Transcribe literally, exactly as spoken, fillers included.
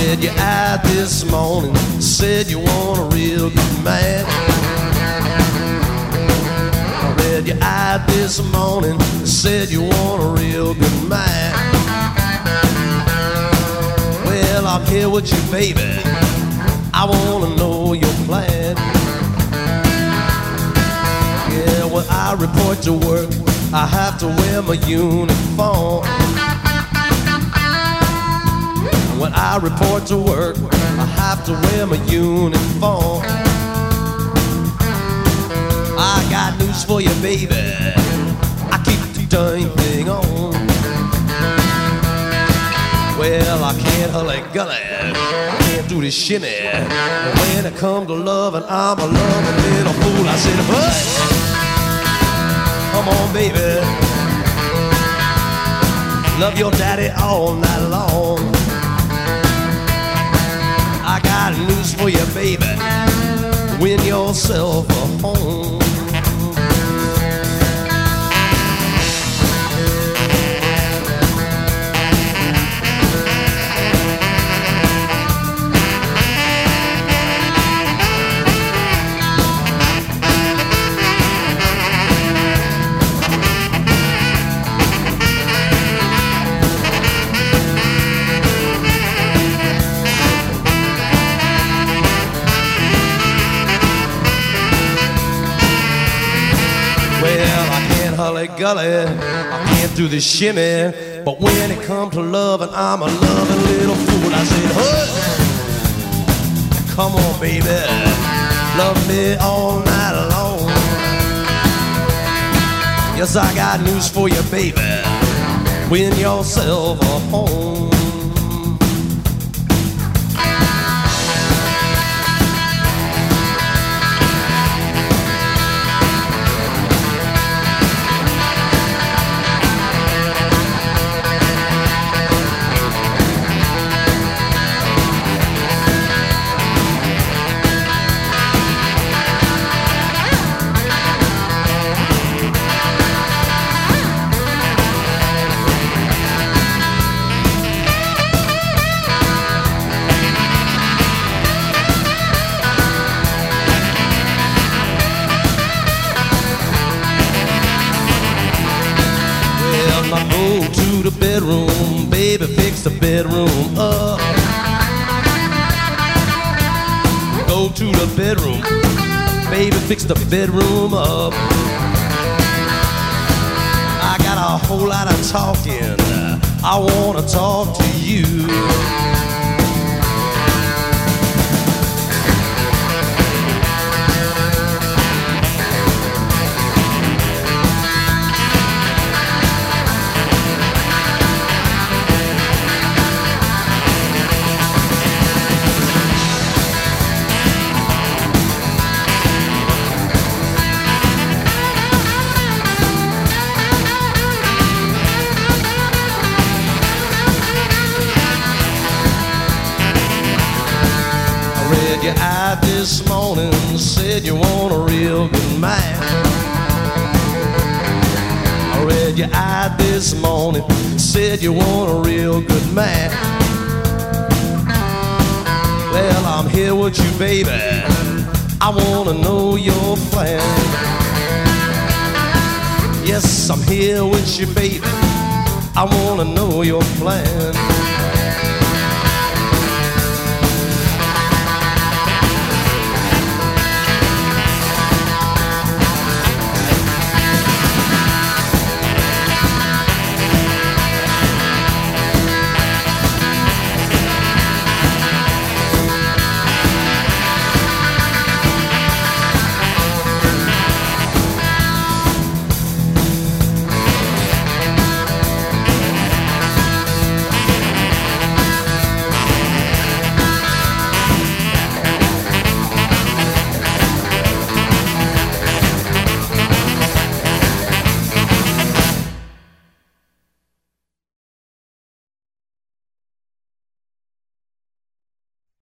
read your ad this morning, said you want a real good man. I read your ad this morning, said you want a real good man. Well, I'm here with you, baby. I wanna know your plan. Yeah, when I report to work, I have to wear my uniform. When I report to work, I have to wear my uniform. I got news for you, baby. I keep the dang thing on. Well, I can't hully gully, can't do this shimmy. And when it comes to loving, I'm a loving little fool. I said, but come on, baby, love your daddy all night long. I got news for you, baby. Win yourself a home. Gully, I can't do the shimmy, but when it comes to loving, I'm a loving little fool. I said, hey, come on, baby, love me all night long. Yes, I got news for you, baby. Win yourself a home. Bedroom, baby, fix the bedroom up. Go to the bedroom, baby, fix the bedroom up. I got a whole lot of talking I wanna talk to you. You out this morning, said you want a real good man. I read you out this morning, said you want a real good man. Well, I'm here with you, baby. I wanna know your plan. Yes, I'm here with you, baby. I wanna know your plan.